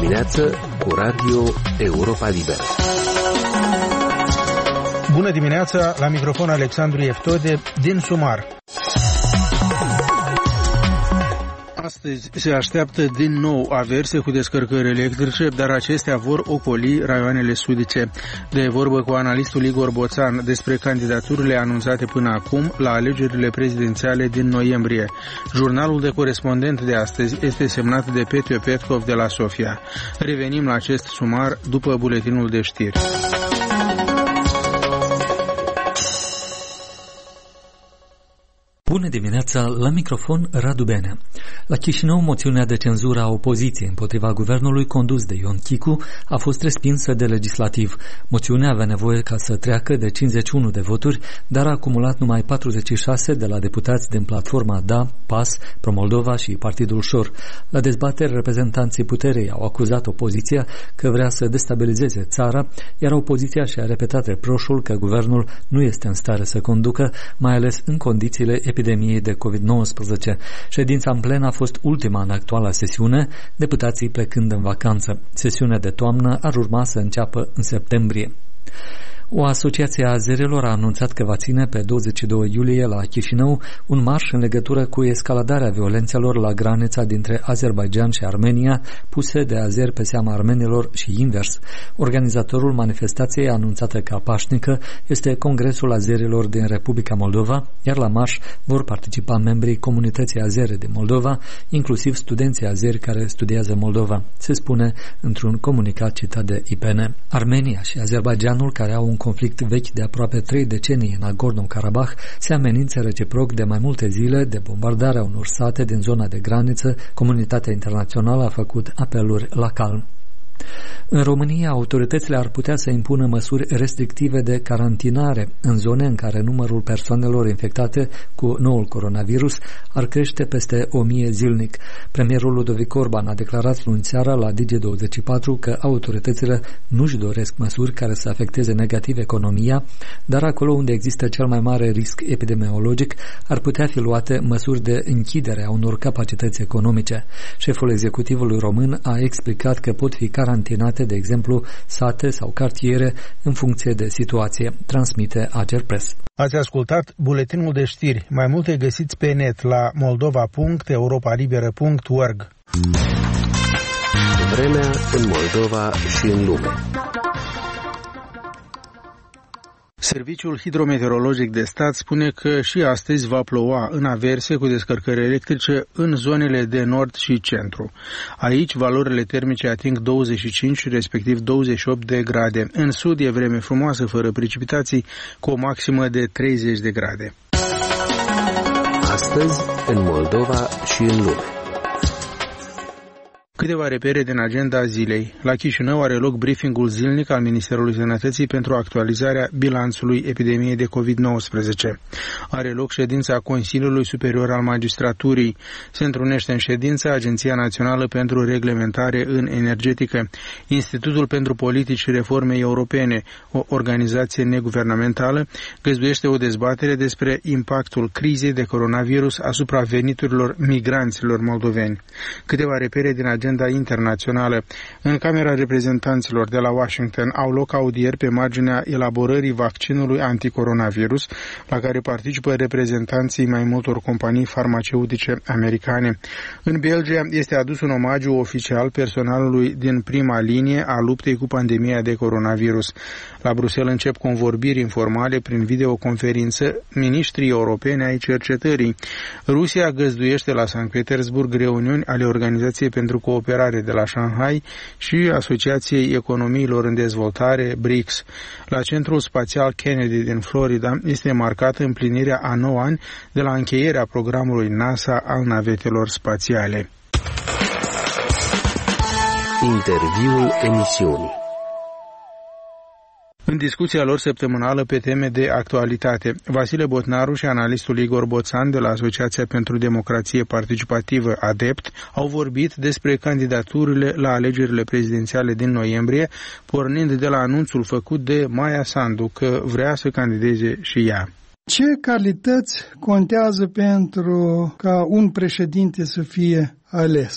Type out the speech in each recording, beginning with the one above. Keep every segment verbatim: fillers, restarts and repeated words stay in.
dimineață cu Radio Europa Liberă. Bună dimineața, la microfon Alexandru Eftode din Sumar. Astăzi se așteaptă din nou averse cu descărcări electrice, dar acestea vor ocoli raioanele sudice. De vorbă cu analistul Igor Boțan despre candidaturile anunțate până acum la alegerile prezidențiale din noiembrie. Jurnalul de corespondent de astăzi este semnat de Petio Petkov de la Sofia. Revenim la acest sumar după buletinul de știri. Bună dimineața, la microfon Radu Benea. La Chișinău, moțiunea de cenzură a opoziției împotriva guvernului condus de Ion Chicu a fost respinsă de legislativ. Moțiunea avea nevoie ca să treacă de cincizeci și unu de voturi, dar a acumulat numai patruzeci și șase de la deputați din platforma D A, P A S, Pro-Moldova și Partidul Șor. La dezbateri, reprezentanții puterei au acuzat opoziția că vrea să destabilizeze țara, iar opoziția și-a repetat reproșul că guvernul nu este în stare să conducă, mai ales în condițiile epidemiei de covid nouăsprezece. Ședința în plen a fost ultima în actuala sesiune, deputații plecând în vacanță. Sesiunea de toamnă ar urma să înceapă în septembrie. O asociație a azerilor a anunțat că va ține pe douăzeci și doi iulie la Chișinău un marș în legătură cu escaladarea violențelor la granița dintre Azerbaidjan și Armenia, puse de azeri pe seama armenilor și invers. Organizatorul manifestației anunțată ca pașnică este Congresul Azerilor din Republica Moldova, iar la marș vor participa membrii comunității azere din Moldova, inclusiv studenții azeri care studiază Moldova, se spune într-un comunicat citat de I P N. Armenia și Azerbaidjanul, care au un conflict vechi de aproape trei decenii în Nagorno-Karabakh, se amenință reciproc de mai multe zile de bombardarea unor sate din zona de graniță. Comunitatea internațională a făcut apeluri la calm. În România, autoritățile ar putea să impună măsuri restrictive de carantinare în zone în care numărul persoanelor infectate cu noul coronavirus ar crește peste o mie zilnic. Premierul Ludovic Orban a declarat luni seara la Digi douăzeci și patru că autoritățile nu-și doresc măsuri care să afecteze negativ economia, dar acolo unde există cel mai mare risc epidemiologic ar putea fi luate măsuri de închidere a unor capacități economice. Șeful executivului român a explicat că pot fi carantinate, de exemplu, sate sau cartiere în funcție de situație, transmite Agerpres. Ați ascultat buletinul de știri. Mai multe găsiți pe net la moldova punct europa liberă punct org. Vremea în Moldova și în lume. Serviciul hidrometeorologic de stat spune că și astăzi va ploua în averse cu descărcări electrice în zonele de nord și centru. Aici valorile termice ating douăzeci și cinci, respectiv douăzeci și opt de grade. În sud e vreme frumoasă, fără precipitații, cu o maximă de treizeci de grade. Astăzi, în Moldova și în lume. Câteva repere din agenda zilei. La Chișinău are loc briefingul zilnic al Ministerului Sănătății pentru actualizarea bilanțului epidemiei de covid nouăsprezece. Are loc ședința Consiliului Superior al Magistraturii. Se întrunește în ședință Agenția Națională pentru Reglementare în Energetică, Institutul pentru Politici și Reforme Europene, o organizație neguvernamentală, găzduiește o dezbatere despre impactul crizei de coronavirus asupra veniturilor migranților moldoveni. Câteva repere din agenda internațională. În Camera Reprezentanților de la Washington au loc audieri pe marginea elaborării vaccinului anticoronavirus, la care participă reprezentanții mai multor companii farmaceutice americane. În Belgia este adus un omagiu oficial personalului din prima linie a luptei cu pandemia de coronavirus. La Bruxelles încep convorbiri informale prin videoconferință miniștrii europene ai cercetării. Rusia găzduiește la Sankt Petersburg reuniuni ale Organizației pentru Cooperare de la Shanghai și Asociației Economiilor în Dezvoltare, B R I C S. La Centrul Spațial Kennedy din Florida este marcată împlinirea a nouă ani de la încheierea programului NASA al navetelor spațiale. Interviul emisiunii. În discuția lor săptămânală pe teme de actualitate, Vasile Botnaru și analistul Igor Boțan de la Asociația pentru Democrație Participativă ADEPT au vorbit despre candidaturile la alegerile prezidențiale din noiembrie, pornind de la anunțul făcut de Maia Sandu că vrea să candideze și ea. Ce calități contează pentru ca un președinte să fie ales?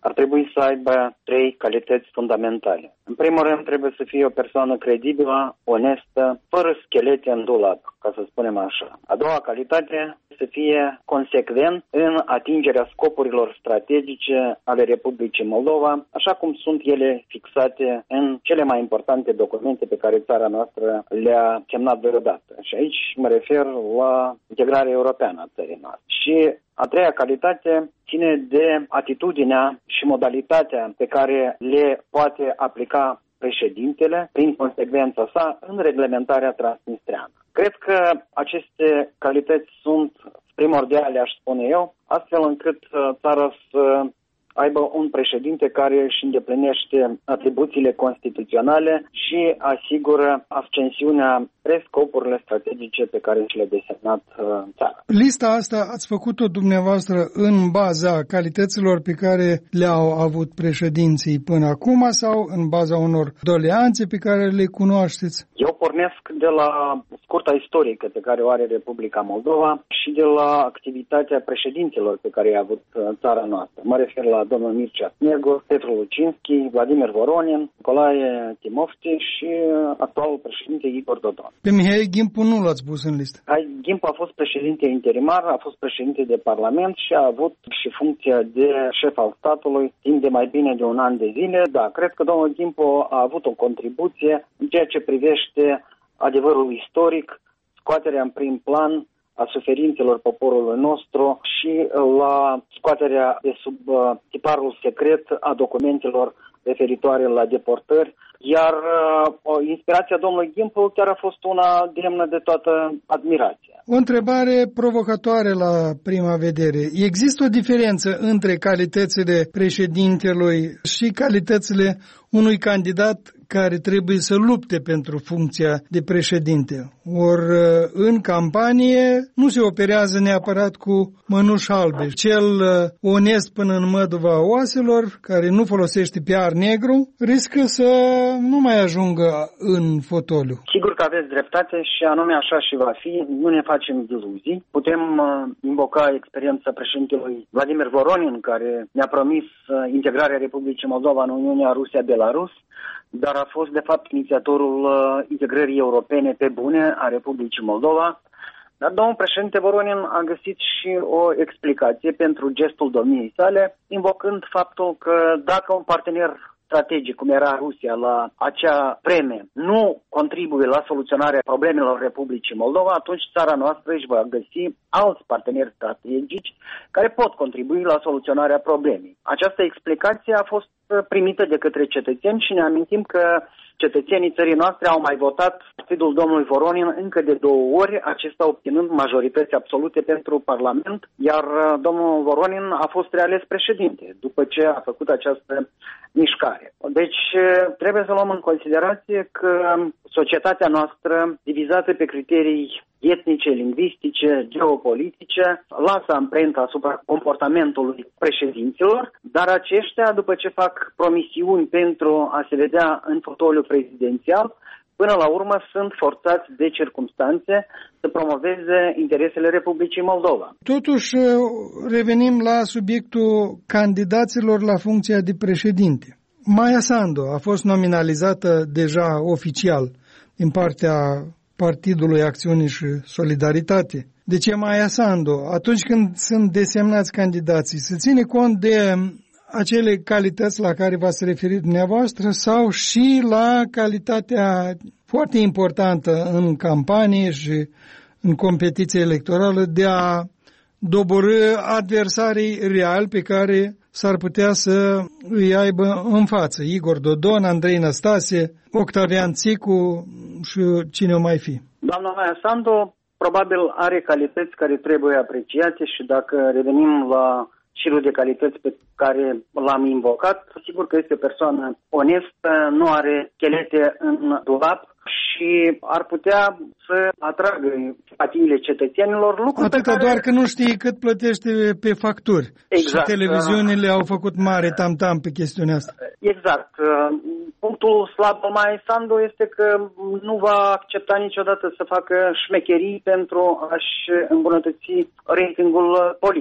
ar trebui să aibă trei calități fundamentale. În primul rând, trebuie să fie o persoană credibilă, onestă, fără schelete în dulap, ca să spunem așa. A doua calitate, să fie consecvent în atingerea scopurilor strategice ale Republicii Moldova, așa cum sunt ele fixate în cele mai importante documente pe care țara noastră le-a semnat vreodată. Și aici mă refer la integrarea europeană a țării noastre. Și a treia calitate ține de atitudinea și modalitatea pe care le poate aplica președintele, prin consecvența sa, în reglementarea transnistreană. Cred că aceste calități sunt primordiale, aș spune eu, astfel încât țara să aibă un președinte care își îndeplinește atribuțiile constituționale și asigură ascensiunea spre scopurile strategice pe care și le-a desemnat țara. Lista asta ați făcut-o dumneavoastră în baza calităților pe care le-au avut președinții până acum sau în baza unor doleanțe pe care le cunoașteți? Eu pornesc de la scurta istorică pe care o are Republica Moldova și de la activitatea președinților pe care i-a avut țara noastră. Mă refer la domnul Mircea Snegur, Petru Lucinski, Vladimir Voronin, Nicolae Timofti și actualul președinte Igor Dodon. Pe Mihai Ghimpu nu l-ați pus în listă. Ghimpu a fost președinte interimar, a fost președinte de Parlament și a avut și funcția de șef al statului timp de mai bine de un an de zile. Da, cred că domnul Ghimpu a avut o contribuție în ceea ce privește adevărul istoric, scoaterea în prim plan a suferințelor poporului nostru și la scoaterea de sub tiparul secret a documentelor referitoare la deportări, iar uh, inspirația domnului Ghimpu chiar a fost una demnă de toată admirația. O întrebare provocatoare la prima vedere. Există o diferență între calitățile președintelui și calitățile unui candidat care trebuie să lupte pentru funcția de președinte? Ori în campanie nu se operează neapărat cu mănuși albe. Cel onest până în măduva oaselor, care nu folosește piar negru, riscă să nu mai ajungă în fotoliu. Sigur că aveți dreptate și anume așa și va fi. Nu ne facem iluzii. Putem uh, invoca experiența președintelui Vladimir Voronin, care ne-a promis uh, integrarea Republicii Moldova în Uniunea Rusia-Belarus, dar a fost de fapt inițiatorul uh, integrării europene pe bune a Republicii Moldova. Dar domnul președinte Voronin a găsit și o explicație pentru gestul domniei sale, invocând faptul că dacă un partener strategic, cum era Rusia la acea vreme, nu contribuie la soluționarea problemelor Republicii Moldova, atunci țara noastră își va găsi alți parteneri strategici care pot contribui la soluționarea problemei. Această explicație a fost primită de către cetățeni și ne amintim că cetățenii țării noastre au mai votat partidul domnului Voronin încă de două ori, acesta obținând majorități absolute pentru Parlament, iar domnul Voronin a fost reales președinte după ce a făcut această mișcare. Deci trebuie să luăm în considerație că societatea noastră, divizată pe criterii etnice, lingvistice, geopolitice, lasă amprenta asupra comportamentului președinților, dar aceștia, după ce fac promisiuni pentru a se vedea în fotoliu prezidențial, până la urmă sunt forțați de circumstanțe să promoveze interesele Republicii Moldova. Totuși, revenim la subiectul candidaților la funcția de președinte. Maia Sandu a fost nominalizată deja oficial din partea Partidului Acțiune și Solidaritate. De ce Maia Sandu? Atunci când sunt desemnați candidații, se ține cont de acele calități la care v-ați referit dumneavoastră sau și la calitatea foarte importantă în campanie și în competiție electorală de a doborî adversarii reali pe care s-ar putea să îi aibă în față. Igor Dodon, Andrei Năstase, Octavian Țicu și cine o mai fi. Doamna Maia Sandu probabil are calități care trebuie apreciate și dacă revenim la șirul de calități pe care l-am invocat, sigur că este o persoană onestă, nu are chelete în dulap și ar putea să atragă simpatiile cetățenilor. Atâta care... doar că nu știe cât plătește pe facturi. Exact. Și televiziunile au făcut mare tam-tam pe chestiunea asta. Exact. Punctul slab al Maiei Sandu este că nu va accepta niciodată să facă șmecherii pentru a-și îmbunătăți ratingul politic.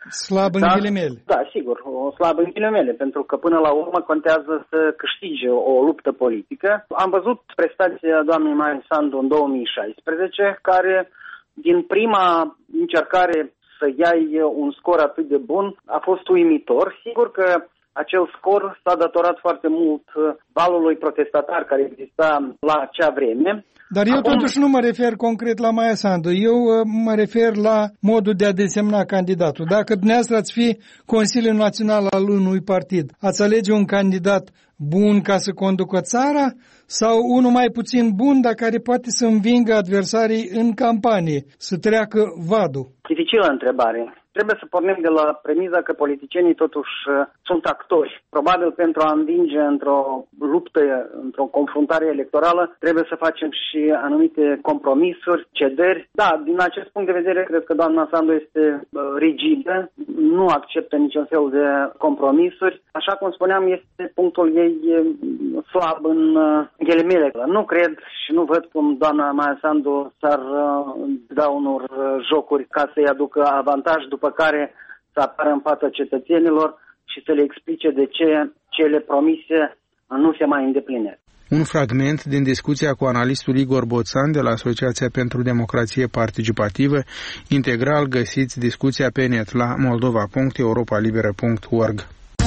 Slab în da, ghilimele. Da, sigur, o slabă în ghilimele, pentru că până la urmă contează să câștige o luptă politică. Am văzut prestația doamnei Maia Sandu în două mii șaisprezece, care din prima încercare să iai un scor atât de bun a fost uimitor. Sigur că acel scor s-a datorat foarte mult valului protestatar care exista la acea vreme. Dar eu Acum... totuși nu mă refer concret la Maia Sandu, eu mă refer la modul de a desemna candidatul. Dacă dumneavoastră ați fi Consiliul Național al unui partid, ați alege un candidat bun ca să conducă țara sau unul mai puțin bun, dar care poate să învingă adversarii în campanie, să treacă vadul? Dificilă întrebare. Trebuie să pornim de la premiza că politicienii totuși sunt actori. Probabil pentru a învinge într-o luptă, într-o confruntare electorală, trebuie să facem și anumite compromisuri, cederi. Da, din acest punct de vedere, cred că doamna Sandu este rigidă, nu acceptă niciun fel de compromisuri. Așa cum spuneam, este punctul ei slab în ghilimele. Nu cred și nu văd cum doamna Maia Sandu s-ar da unor jocuri ca să-i aducă avantaj, după care să apară în fața cetățenilor și să le explice de ce cele promise nu se mai îndeplinesc. Un fragment din discuția cu analistul Igor Boțan de la Asociația pentru Democrație Participativă, integral găsiți discuția pe net la moldova punct europa liberă punct org.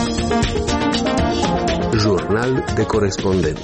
Jurnal de corespondent.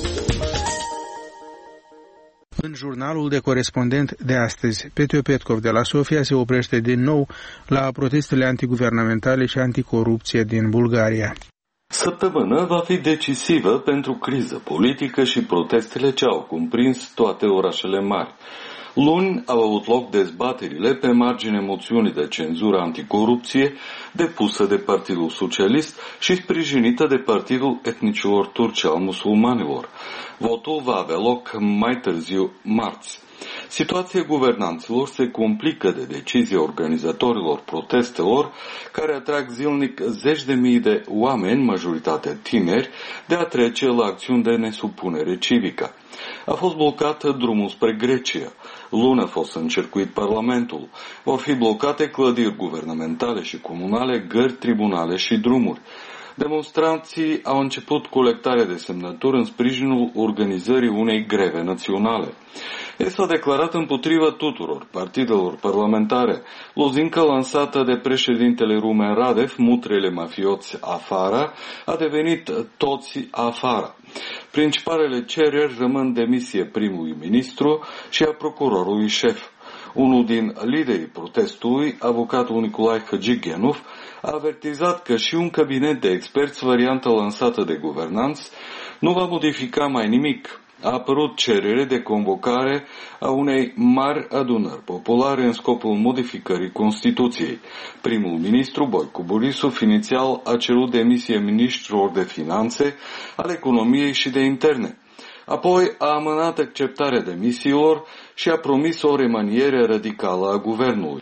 În jurnalul de corespondent de astăzi, Petio Petkov de la Sofia se oprește din nou la protestele antiguvernamentale și anticorupție din Bulgaria. Săptămâna va fi decisivă pentru criză politică și protestele ce au cuprins toate orașele mari. Luni au avut loc dezbaterile pe marginea moțiunii de cenzură anticorupție depusă de Partidul Socialist și sprijinită de Partidul Etnicilor Turci al Musulmanilor. Votul va avea loc mai târziu marți. Situația guvernanților se complică de decizia organizatorilor protestelor, care atrag zilnic zeci de mii de oameni, majoritate tineri, de a trece la acțiuni de nesupunere civică. A fost blocat drumul spre Grecia. Luni a fost încercuit Parlamentul. Vor fi blocate clădiri guvernamentale și comunale, gări, tribunale și drumuri. Demonstranții au început colectarea de semnături în sprijinul organizării unei greve naționale. El s-a declarat împotriva tuturor partidelor parlamentare. Lozinca lansată de președintele Rumen Radev, mutrele mafioți afară, a devenit toți afară. Principalele cereri rămân demisie primului ministru și a procurorului șef. Unul din liderii protestului, avocatul Nicolae Hăgigenov, a avertizat că și un cabinet de experți, variantă lansată de guvernanți, nu va modifica mai nimic. A apărut cerere de convocare a unei mari adunări populare în scopul modificării Constituției. Primul ministru, Boicu Borisov, inițial a cerut demisia ministrilor de finanțe, al economiei și de interne. Apoi a amânat acceptarea demisiilor și a promis o remaniere radicală a guvernului.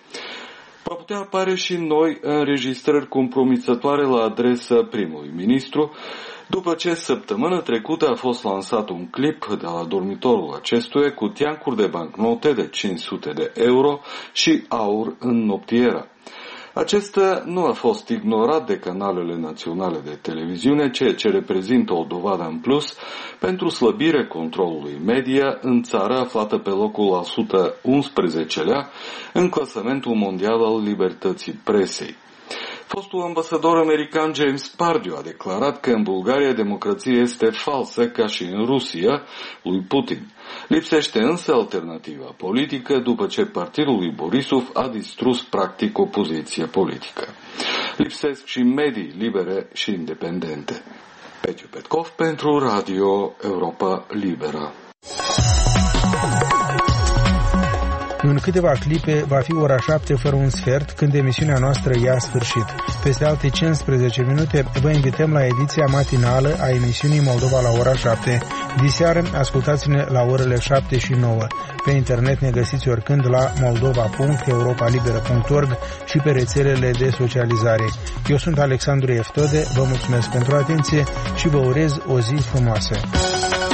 Va putea apare și noi înregistrări compromisătoare la adresa primului ministru, după ce săptămâna trecută a fost lansat un clip de la dormitorul acestuia cu teancuri de bancnote de cinci sute de euro și aur în noptiera. Acesta nu a fost ignorat de canalele naționale de televiziune, ceea ce reprezintă o dovadă în plus pentru slăbirea controlului media în țara aflată pe locul al o sută unsprezecelea în clasamentul mondial al libertății presei. Fostul ambasador american James Pardiu a declarat că în Bulgaria democrația este falsă ca și în Rusia lui Putin. Lipsește însă alternativa politică după ce partidul lui Borisov a distrus practic opoziția politică. Lipsesc și medii libere și independente. Petio Petkov pentru Radio Europa Liberă. În câteva clipe va fi ora șapte fără un sfert, când emisiunea noastră ia sfârșit. Peste alte cincisprezece minute vă invităm la ediția matinală a emisiunii Moldova la ora șapte. Diseară ascultați-ne la orele șapte și nouă. Pe internet ne găsiți oricând la moldova punct europa liberă punct org și pe rețelele de socializare. Eu sunt Alexandru Eftode, vă mulțumesc pentru atenție și vă urez o zi frumoasă.